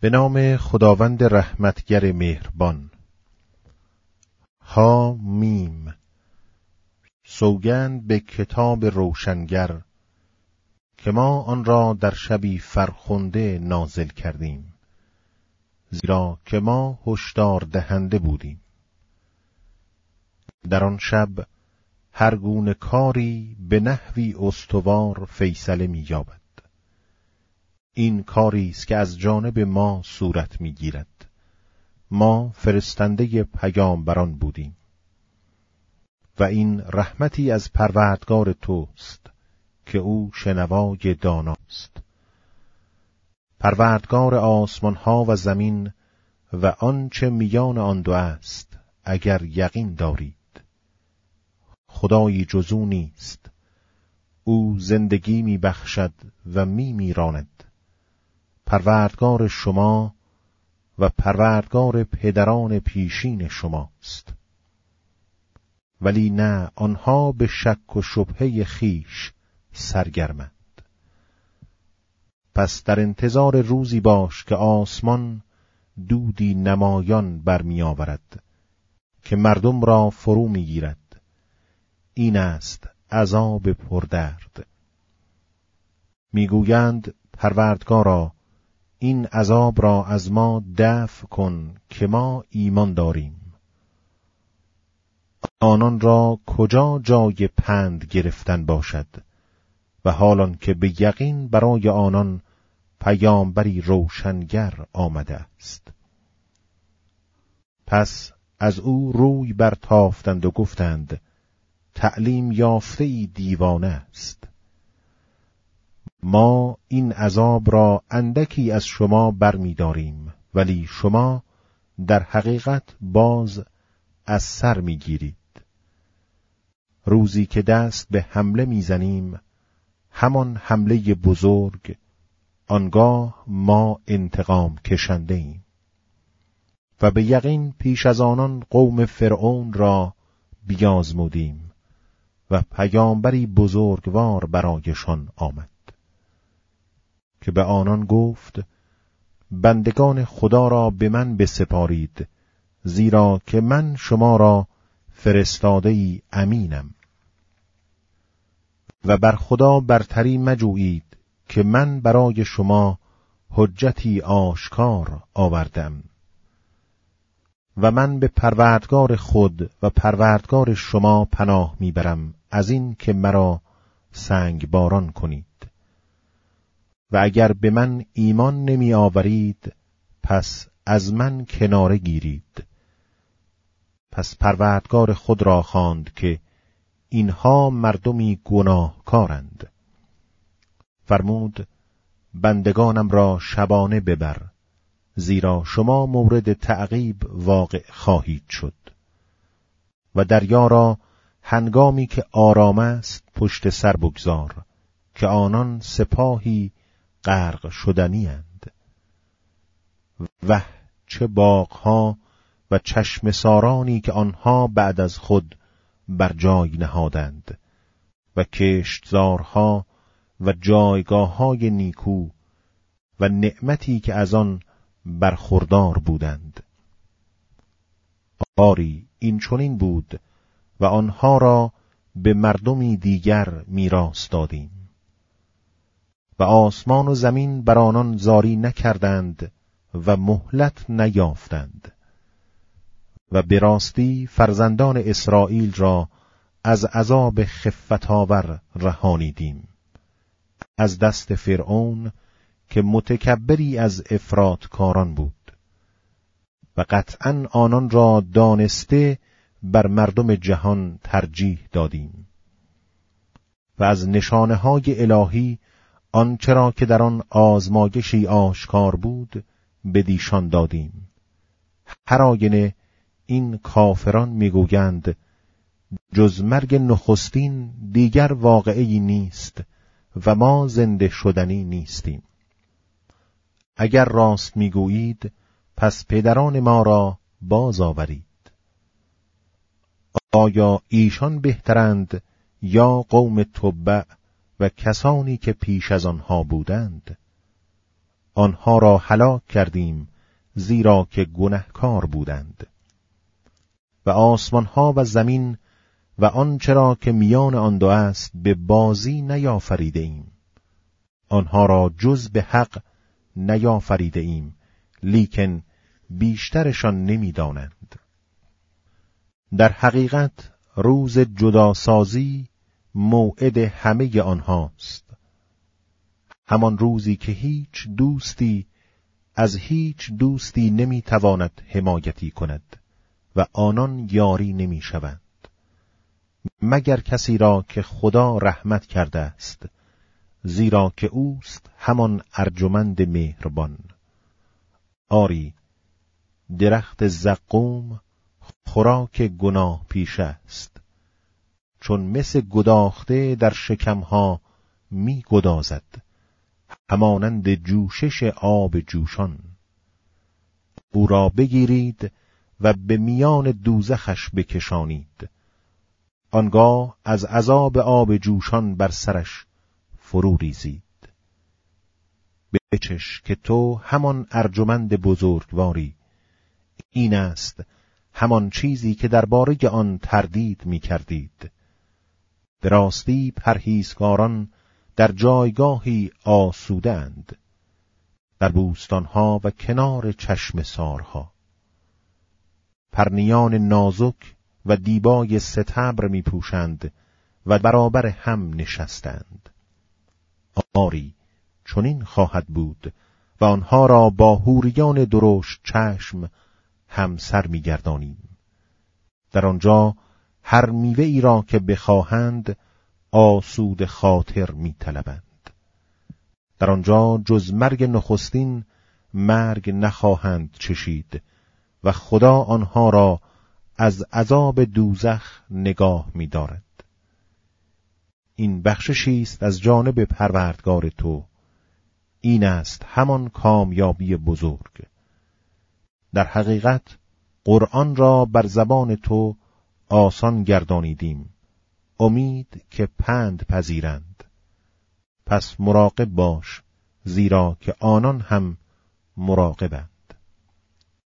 به نام خداوند رحمتگر مهربان. ها میم. سوگند به کتاب روشنگر که ما آن را در شبی فرخنده نازل کردیم، زیرا که ما هشدار دهنده بودیم. در آن شب هر گونه کاری به نحوی استوار فیصله می‌یابد. این کاری است که از جانب ما صورت می‌گیرد. ما فرستنده پیامبران بودیم و این رحمتی از پروردگار توست که او شنوای داناست. پروردگار آسمان‌ها و زمین و آنچه میان آن دو است، اگر یقین دارید. خدایی جز او نیست. او زندگی می‌بخشد و می‌میراند. پروردگار شما و پروردگار پدران پیشین شماست. ولی نه، آنها به شک و شبهه خیش سرگرمند. پس در انتظار روزی باش که آسمان دودی نمایان برمی آورد که مردم را فرو می گیرد. این است عذاب پردرد. میگویند پروردگارا این عذاب را از ما دفع کن که ما ایمان داریم. آنان را کجا جای پند گرفتن باشد و حالان که به یقین برای آنان پیامبری روشنگر آمده است. پس از او روی برتافتند و گفتند تعلیم یافته‌ای دیوانه است. ما این عذاب را اندکی از شما برمی‌داریم، ولی شما در حقیقت باز از سر می‌گیرید. روزی که دست به حمله می‌زنیم، همان حمله بزرگ، آنگاه ما انتقام کشنده ایم. و به یقین پیش از آنان قوم فرعون را بیازمودیم و پیامبری بزرگوار برایشان آمد که به آنان گفت بندگان خدا را به من بسپارید، زیرا که من شما را فرستاده‌ای امینم. و بر خدا برتری مجویید که من برای شما حجتی آشکار آوردم. و من به پروردگار خود و پروردگار شما پناه میبرم از این که مرا سنگ باران کنید. و اگر به من ایمان نمی آورید، پس از من کناره گیرید. پس پروردگار خود را خواند که اینها مردمی گناهکارند. فرمود بندگانم را شبانه ببر، زیرا شما مورد تعقیب واقع خواهید شد. و دریا را هنگامی که آرام است پشت سر بگذار، که آنان سپاهی غرق شدنی اند. وه چه باغها و چشم سارانی که آنها بعد از خود بر جای نهادند و کشتزارها و جایگاه‌های نیکو و نعمتی که از آن برخوردار بودند. آری این چنین بود و آنها را به مردمی دیگر میراث دادیم. و آسمان و زمین بر آنان زاری نکردند و مهلت نیافتند. و به راستی فرزندان اسرائیل را از عذاب خفت‌آور رهانیدیم، از دست فرعون که متکبری از افراطکاران بود. و قطعاً آنان را دانسته بر مردم جهان ترجیح دادیم. و از نشانه‌های الهی آنچه را که در آن آزمایشی آشکار بود بدیشان دادیم. هر آینه این کافران میگویند جز مرگ نخستین دیگر واقعی نیست و ما زنده شدنی نیستیم. اگر راست میگویید پس پدران ما را باز آورید. آیا ایشان بهترند یا قوم تبع و کسانی که پیش از آنها بودند؟ آنها را هلاک کردیم زیرا که گنهکار بودند. و آسمانها و زمین و آنچه را که میان آن دو است به بازی نیافریده ایم. آنها را جز به حق نیافریده ایم، لیکن بیشترشان نمی‌دانند. در حقیقت روز جداسازی موعد همه آنهاست، همان روزی که هیچ دوستی از هیچ دوستی نمیتواند حمایتی کند و آنان یاری نمیشوند، مگر کسی را که خدا رحمت کرده است، زیرا که اوست همان ارجمند مهربان. آری، درخت زقوم خوراک گناه پیش است، چون مس گداخته در شکمها می گدازد، همانند جوشش آب جوشان. او را بگیرید و به میان دوزخش بکشانید، آنگاه از عذاب آب جوشان بر سرش فرو ریزید. بچش که تو همان ارجمند بزرگواری. این است همان چیزی که درباره آن تردید می کردید. به راستی پرهیزگاران در جایگاهی آسوده‌اند، در بوستانها و کنار چشم سارها. پرنیان نازک و دیبای ستبر می پوشند و برابر هم نشستند. آری، چنین خواهد بود و آنها را با حوریان درشت چشم همسر می گردانیم. در آنجا هر میوه ای را که بخواهند آسود خاطر می طلبند. در آنجا جز مرگ نخستین مرگ نخواهند چشید و خدا آنها را از عذاب دوزخ نگاه می دارد. این بخششی است از جانب پروردگار تو، این است همان کامیابی بزرگ. در حقیقت قرآن را بر زبان تو آسان گردانیدیم، امید که پند پذیرند. پس مراقب باش، زیرا که آنان هم مراقبند.